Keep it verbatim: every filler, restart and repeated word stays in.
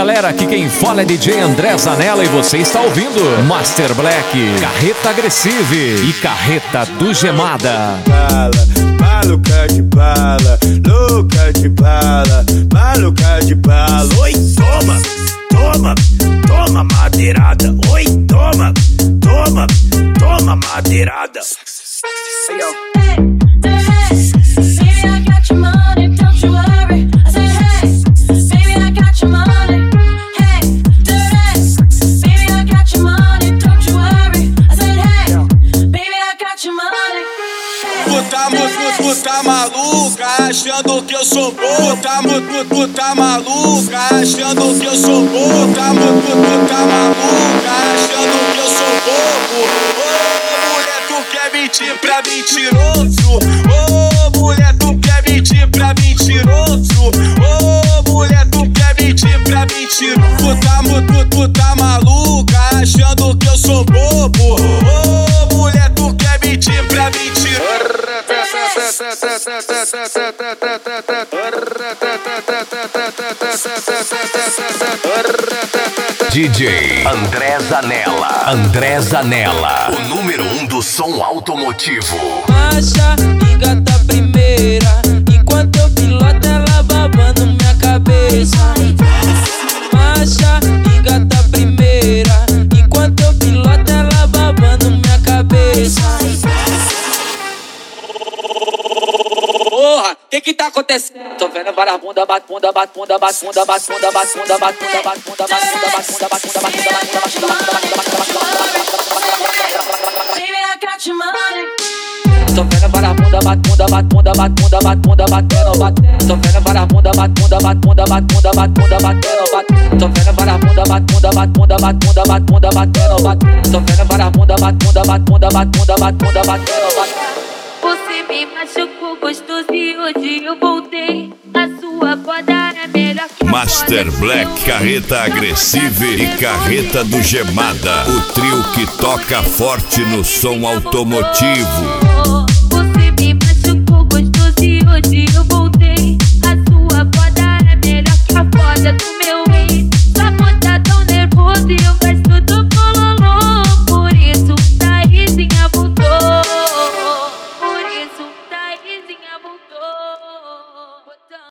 galera, aqui quem fala é D J André Zanella e você está ouvindo Master Black, Carreta Agressive e Carreta do Gemada. Bala, maluca de bala, louca de bala, maluca de bala. Oi, toma, toma, toma madeirada. Oi, toma, toma, toma madeirada. Hey, yo. Tu tá maluca, achando que eu sou bom. Tu tá, tu, tu tá maluca, achando que eu sou bom. Tu tá, tu, tu tá maluca, achando que eu sou bobo. Ô, mulher, tu quer mentir pra mentiroso. Ô, mulher, tu quer mentir pra mentiroso. Ô, mulher, tu quer mentir pra mentiroso. Tu tá, tu, tu tá maluca, achando que eu sou bobo. Ô, mulher, tu quer mentir pra mentiroso. D J André Zanella, André Zanella, o número um do som automotivo. Marcha, engata a primeira, enquanto eu piloto ela babando minha cabeça. Marcha, engata a primeira, enquanto eu piloto ela babando minha cabeça. Porra, que que tá acontecendo? Tô vendo várias bunda, bate bunda, bate bunda, bate bunda, bate bunda, bate bunda, bate bunda, bate bunda, bate bunda, bate bunda, bate bunda, bate bunda, bate bunda, bate bunda, bate bunda. Tô vendo várias bunda, bate bunda, bate bunda, bate bunda, bate bunda, batendo, batendo. Tô vendo várias bunda, bate bunda, bate bunda, bate bunda, bate bunda, batendo, batendo. Tô vendo várias bunda, bate bunda, bate bunda, bate bunda, bate bunda, batendo, batendo. Tô vendo várias bunda, bate bunda, bate bunda, bate bunda, bate bunda, batendo, batendo. Você me machucou gostoso e hoje eu voltei. A sua foda é melhor que a Master Black, Carreta Agressive e Carreta do Gemada, o trio que toca forte no som automotivo.